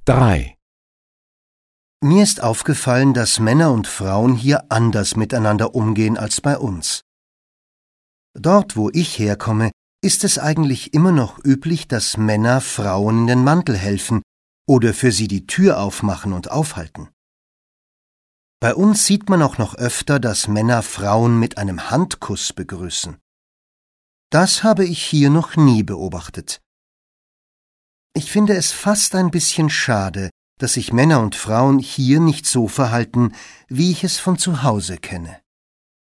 3. Mir ist aufgefallen, dass Männer und Frauen hier anders miteinander umgehen als bei uns. Dort, wo ich herkomme, ist es eigentlich immer noch üblich, dass Männer Frauen in den Mantel helfen oder für sie die Tür aufmachen und aufhalten. Bei uns sieht man auch noch öfter, dass Männer Frauen mit einem Handkuss begrüßen. Das habe ich hier noch nie beobachtet. Ich finde es fast ein bisschen schade, dass sich Männer und Frauen hier nicht so verhalten, wie ich es von zu Hause kenne.